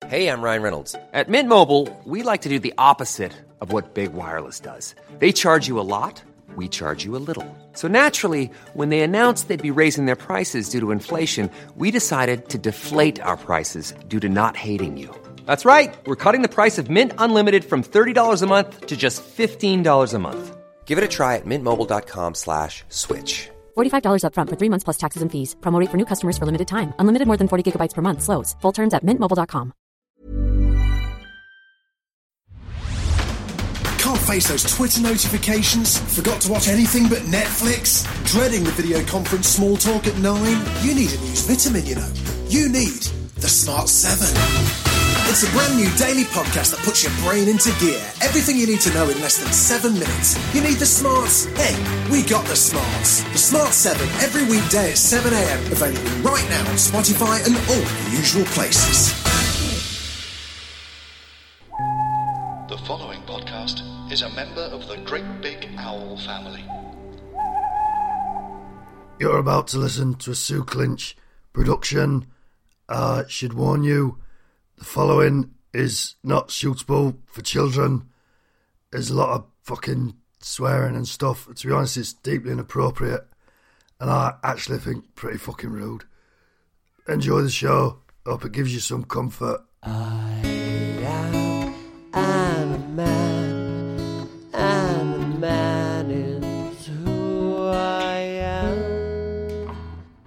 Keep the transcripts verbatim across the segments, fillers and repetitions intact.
Hey, I'm Ryan Reynolds. At Mint Mobile, we like to do the opposite of what Big Wireless does. They charge you a lot, we charge you a little. So naturally, when they announced they'd be raising their prices due to inflation, we decided to deflate our prices due to not hating you. That's right. We're cutting the price of Mint Unlimited from thirty dollars a month to just fifteen dollars a month. Give it a try at mintmobile.com slash switch. forty-five dollars up front for three months plus taxes and fees. Promo rate for new customers for limited time. Unlimited more than forty gigabytes per month. Slows full terms at mint mobile dot com. Can't face those Twitter notifications? Forgot to watch anything but Netflix? Dreading the video conference small talk at nine? You need a news vitamin, you know. You need the Smart seven. It's a brand new daily podcast that puts your brain into gear. Everything you need to know in less than seven minutes. You need the smarts? Hey, we got the smarts. The Smart seven, every weekday at seven a.m. Available right now on Spotify and all the usual places. The following podcast is a member of the Great Big Owl family. You're about to listen to a Sue Clinch production. I uh, should warn you, the following is not suitable for children. There's a lot of fucking swearing and stuff. To be honest, it's deeply inappropriate. And I actually think pretty fucking rude. Enjoy the show. Hope it gives you some comfort. I am, I'm a man, and a man is who I am.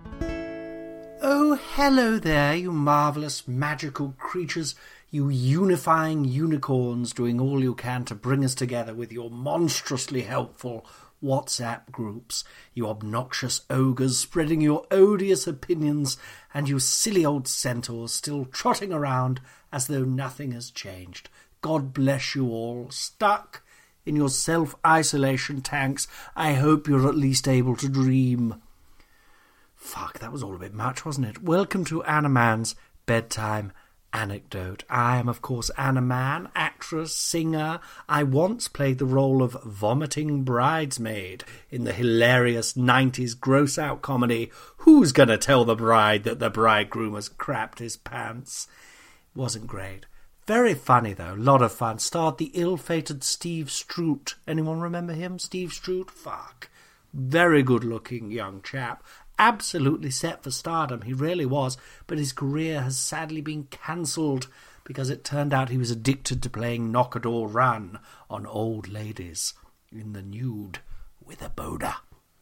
Oh, hello there, you marvellous magical creatures, you unifying unicorns doing all you can to bring us together with your monstrously helpful WhatsApp groups, you obnoxious ogres spreading your odious opinions, and you silly old centaurs still trotting around as though nothing has changed. God bless you all, stuck in your self-isolation tanks. I hope you're at least able to dream. Fuck, that was all a bit much, wasn't it? Welcome to Anna Mann's Bedtime Anecdote. I am, of course, Anna Mann, actress, singer. I once played the role of vomiting bridesmaid in the hilarious nineties gross-out comedy Who's Gonna Tell the Bride That the Bridegroom Has Crapped His Pants? Wasn't great. Very funny, though. Lot of fun. Starred the ill-fated Steve Strout. Anyone remember him? Steve Strout? Fuck. Very good-looking young chap. Absolutely set for stardom, he really was, but his career has sadly been cancelled because it turned out he was addicted to playing knock-a-door run on old ladies in the nude with a boda.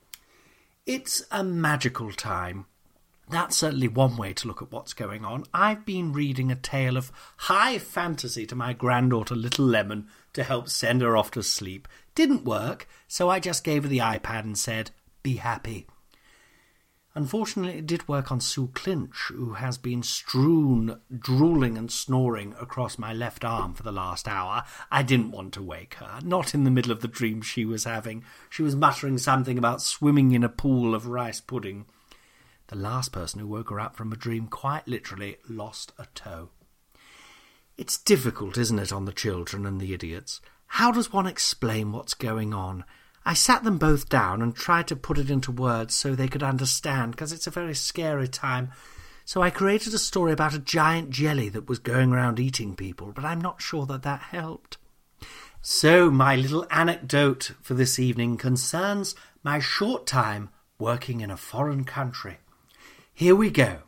It's a magical time. That's certainly one way to look at what's going on. I've been reading a tale of high fantasy to my granddaughter Little Lemon to help send her off to sleep. Didn't work, so I just gave her the iPad and said, "Be happy." Unfortunately, it did work on Sue Clinch, who has been strewn, drooling and snoring across my left arm for the last hour. I didn't want to wake her, not in the middle of the dream she was having. She was muttering something about swimming in a pool of rice pudding. The last person who woke her up from a dream quite literally lost a toe. It's difficult, isn't it, on the children and the idiots? How does one explain what's going on? I sat them both down and tried to put it into words so they could understand, because it's a very scary time. So I created a story about a giant jelly that was going around eating people, but I'm not sure that that helped. So my little anecdote for this evening concerns my short time working in a foreign country. Here we go.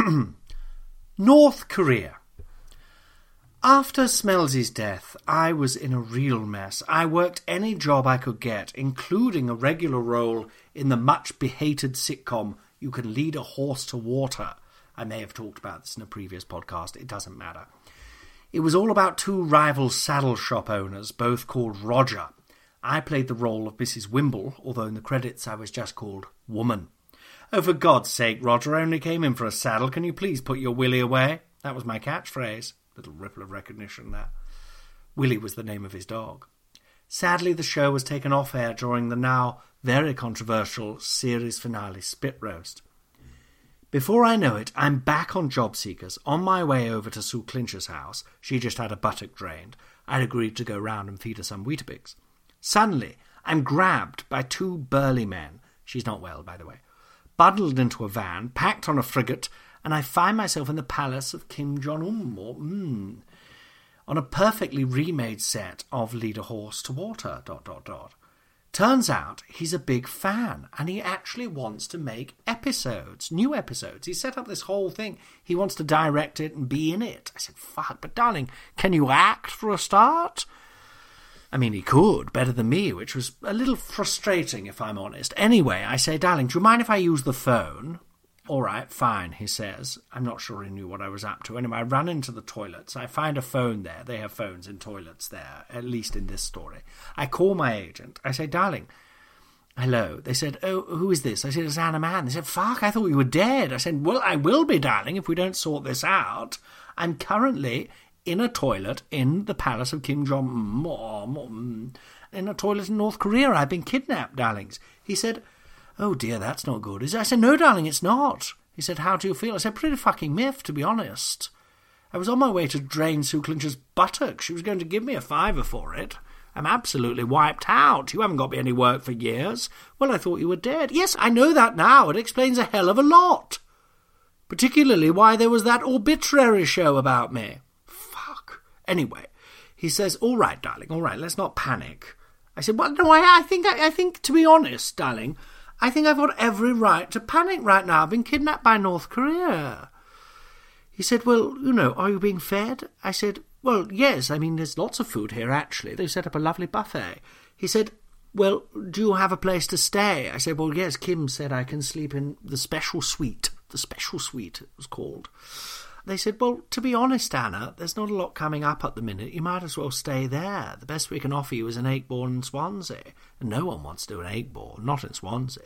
North Korea. After Smelsy's death, I was in a real mess. I worked any job I could get, including a regular role in the much-behated sitcom You Can Lead a Horse to Water. I may have talked about this in a previous podcast. It doesn't matter. It was all about two rival saddle shop owners, both called Roger. I played the role of Missus Wimble, although in the credits I was just called Woman. "Oh, for God's sake, Roger, I only came in for a saddle. Can you please put your Willie away?" That was my catchphrase. Little ripple of recognition there. Willie was the name of his dog. Sadly, the show was taken off air during the now very controversial series finale Spit Roast. Before I know it, I'm back on Job Seekers, on my way over to Sue Clinch's house. She just had a buttock drained. I'd agreed to go round and feed her some Weetabix. Suddenly, I'm grabbed by two burly men. She's not well, by the way. Bundled into a van, packed on a frigate, and I find myself in the palace of Kim Jong-un, or, mm, on a perfectly remade set of Lead a Horse to Water, dot, dot, dot. Turns out he's a big fan, and he actually wants to make episodes, new episodes. He set up this whole thing. He wants to direct it and be in it. I said, fuck, but darling, can you act for a start? I mean, he could, better than me, which was a little frustrating, if I'm honest. Anyway, I say, darling, do you mind if I use the phone? All right, fine, he says. I'm not sure he knew what I was up to. Anyway, I run into the toilets. I find a phone there. They have phones in toilets there, at least in this story. I call my agent. I say, darling, hello. They said, oh, who is this? I said, it's Anna Mann. They said, fuck, I thought you were dead. I said, well, I will be, darling, if we don't sort this out. I'm currently in a toilet in the palace of Kim Jong-un, in a toilet in North Korea. I've been kidnapped, darlings. He said, oh dear, that's not good, is it? I said, no, darling, it's not. He said, how do you feel? I said, pretty fucking miffed, to be honest. I was on my way to drain Sue Clinch's buttocks. She was going to give me a fiver for it. I'm absolutely wiped out. You haven't got me any work for years. Well, I thought you were dead. Yes, I know that now. It explains a hell of a lot. Particularly why there was that obituary show about me. Fuck. Anyway, he says, all right, darling, all right, let's not panic. I said, well, no, I, I think, I, I think, to be honest, darling, I think I've got every right to panic right now. I've been kidnapped by North Korea. He said, well, you know, are you being fed? I said, well, yes, I mean, there's lots of food here, actually. They set up a lovely buffet. He said, well, do you have a place to stay? I said, well, yes, Kim said I can sleep in the special suite. The special suite, it was called. They said, well, to be honest, Anna, there's not a lot coming up at the minute. You might as well stay there. The best we can offer you is an eight-ball in Swansea. And no one wants to do an eight-ball, not in Swansea.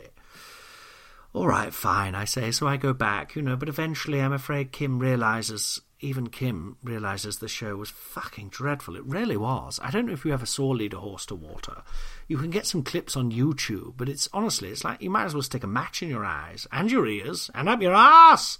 All right, fine, I say. So I go back, you know, but eventually I'm afraid Kim realises, even Kim realises the show was fucking dreadful. It really was. I don't know if you ever saw Lead a Horse to Water. You can get some clips on YouTube, but it's honestly, it's like you might as well stick a match in your eyes and your ears and up your ass.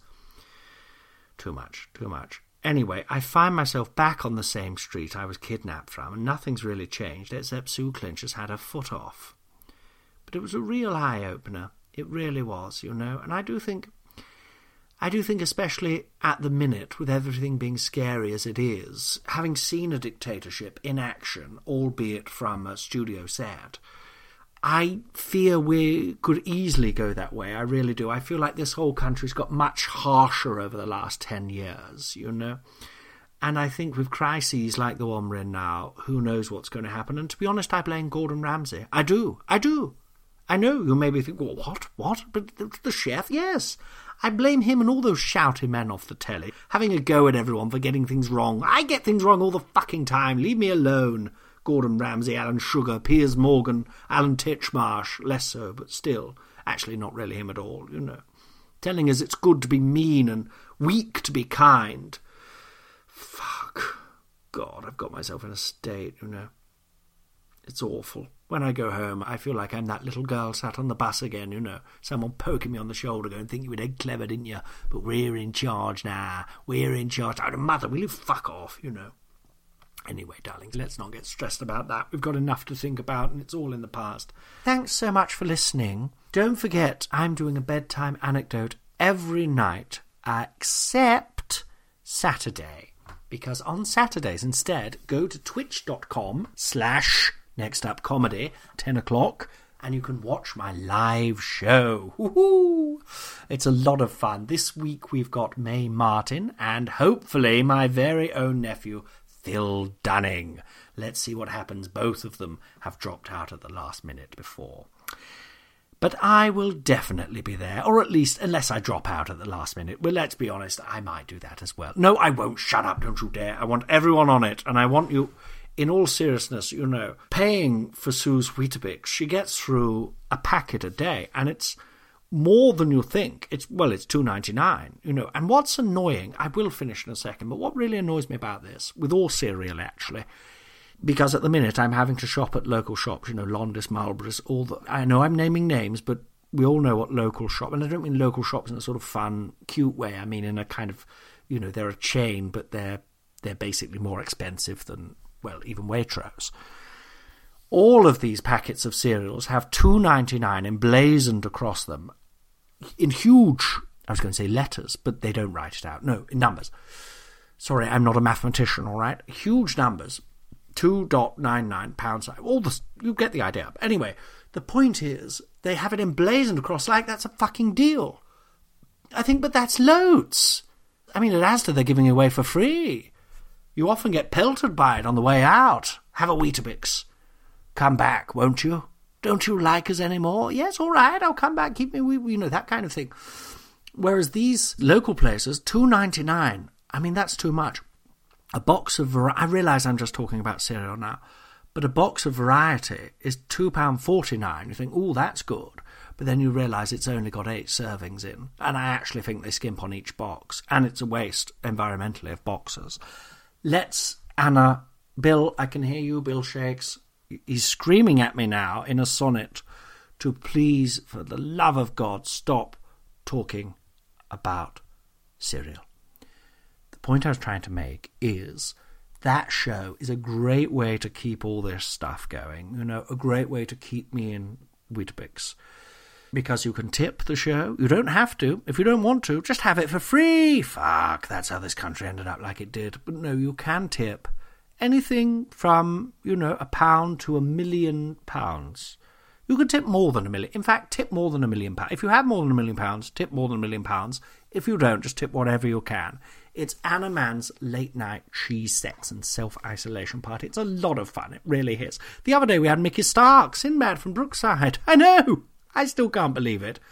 Too much, too much. Anyway, I find myself back on the same street I was kidnapped from, and nothing's really changed except Sue Clinch has had her foot off. But it was a real eye-opener. It really was, you know, and I do think, I do think especially at the minute, with everything being scary as it is, having seen a dictatorship in action, albeit from a studio set, I fear we could easily go that way. I really do. I feel like this whole country's got much harsher over the last ten years, you know. And I think with crises like the one we're in now, who knows what's going to happen. And to be honest, I blame Gordon Ramsay. I do. I do. I know you maybe think, well, what? What? But the, the chef? Yes. I blame him and all those shouting men off the telly, having a go at everyone for getting things wrong. I get things wrong all the fucking time. Leave me alone. Gordon Ramsay, Alan Sugar, Piers Morgan, Alan Titchmarsh, less so, but still. Actually, not really him at all, you know. Telling us it's good to be mean and weak to be kind. Fuck. God, I've got myself in a state, you know. It's awful. When I go home, I feel like I'm that little girl sat on the bus again, you know. Someone poking me on the shoulder going, think you were dead clever, didn't you? But we're in charge now. We're in charge. Oh, mother, will you fuck off, you know. Anyway, darlings, let's not get stressed about that. We've got enough to think about, and it's all in the past. Thanks so much for listening. Don't forget, I'm doing a bedtime anecdote every night, except Saturday. Because on Saturdays, instead, go to twitch.com slash next up comedy, ten o'clock, and you can watch my live show. Woo-hoo! It's a lot of fun. This week we've got Mae Martin, and hopefully my very own nephew, Phil Dunning. Let's see what happens. Both of them have dropped out at the last minute before. But I will definitely be there, or at least, unless I drop out at the last minute. Well, let's be honest, I might do that as well. No, I won't. Shut up, don't you dare. I want everyone on it, and I want you, in all seriousness, you know, paying for Sue's Weetabix. She gets through a packet a day, and it's more than you think. It's well, it's two ninety-nine, you know. And what's annoying, I will finish in a second, but what really annoys me about this, with all cereal actually, because at the minute I'm having to shop at local shops, you know, Londis, Marlboroughs, all the... I know I'm naming names, but we all know what local shop... And I don't mean local shops in a sort of fun, cute way. I mean in a kind of, you know, they're a chain, but they're they're basically more expensive than, well, even Waitrose. All of these packets of cereals have two ninety-nine emblazoned across them in huge I was going to say letters, but they don't write it out. No, in numbers. Sorry, I'm not a mathematician, all right? Huge numbers. two point nine nine pounds. All this, you get the idea. Anyway, the point is, they have it emblazoned across like that's a fucking deal. I think, but that's loads. I mean, at Asda, they're giving it away for free. You often get pelted by it on the way out. Have a Weetabix. Come back, won't you? Don't you like us anymore? Yes, all right, I'll come back. Keep me, you know, that kind of thing. Whereas these local places, two ninety-nine. I mean, that's too much. A box of variety. I realise I'm just talking about cereal now, but a box of variety is two pounds forty-nine. You think, oh, that's good. But then you realise it's only got eight servings in. And I actually think they skimp on each box. And it's a waste, environmentally, of boxes. Let's, Anna, Bill, I can hear you, Bill Shakes. He's screaming at me now in a sonnet to please, for the love of God, stop talking about cereal. The point I was trying to make is that show is a great way to keep all this stuff going, you know, a great way to keep me in Weetabix. Because you can tip the show. You don't have to. If you don't want to, just have it for free. Fuck, that's how this country ended up like it did. But no, you can tip anything from, you know, a pound to a million pounds. You can tip more than a million. In fact, tip more than a million pounds. If you have more than a million pounds, tip more than a million pounds. If you don't, just tip whatever you can. It's Anna Mann's late night cheese sex and self-isolation party. It's a lot of fun. It really is. The other day we had Mickey Stark, Sinbad from Brookside. I know. I still can't believe it.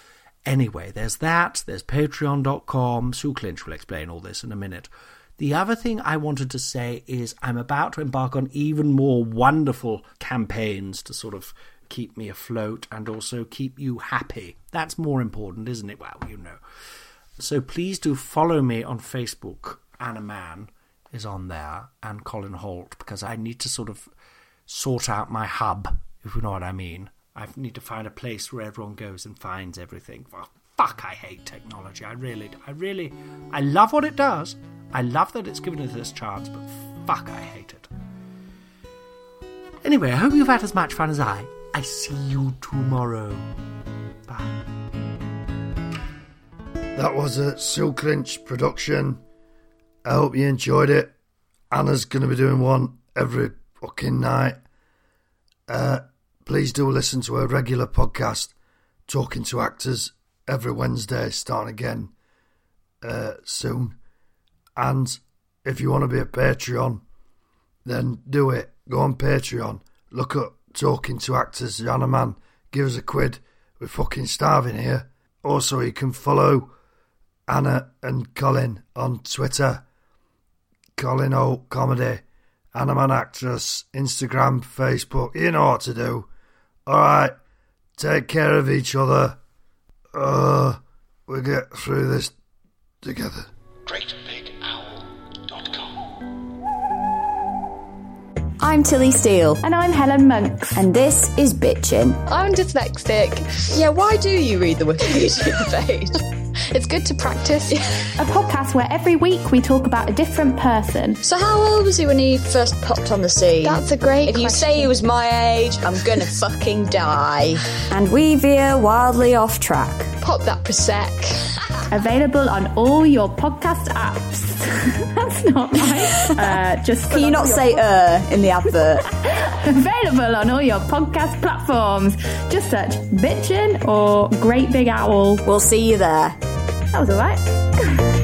Anyway, there's that. There's patreon dot com. Sue Clinch will explain all this in a minute. The other thing I wanted to say is I'm about to embark on even more wonderful campaigns to sort of keep me afloat and also keep you happy. That's more important, isn't it? Well, you know. So please do follow me on Facebook. Anna Mann is on there, and Colin Holt, because I need to sort of sort out my hub, if you know what I mean. I need to find a place where everyone goes and finds everything. Oh, fuck, I hate technology. I really, I really, I love what it does. I love that it's given us this chance, but fuck, I hate it. Anyway, I hope you've had as much fun as I. I see you tomorrow. Bye. That was a Sue Clinch production. I hope you enjoyed it. Anna's going to be doing one every fucking night. Uh... Please do listen to her regular podcast, Talking to Actors, every Wednesday, starting again uh, soon. And if you want to be a Patreon, then do it. Go on Patreon. Look up Talking to Actors, Anna Mann. Give us a quid. We're fucking starving here. Also, you can follow Anna and Colin on Twitter. Colin O Comedy. Anna Mann Actress. Instagram, Facebook. You know what to do. Alright, take care of each other. Uh, we'll get through this together. great big owl dot com. I'm Tilly Steele. And I'm Helen Monks. And this is Bitchin'. I'm dyslexic. Yeah, why do you read the Wikipedia page? It's good to practice. A podcast where every week we talk about a different person. So how old was he when he first popped on the scene? That's a great If question. you say he was my age, I'm gonna fucking die. And we veer wildly off track. Pop that Prosec. Available on all your podcast apps. That's not nice. Uh, just Can you not say uh in the advert? Available on all your podcast platforms. Just search Bitchin' or Great Big Owl. We'll see you there. That was alright.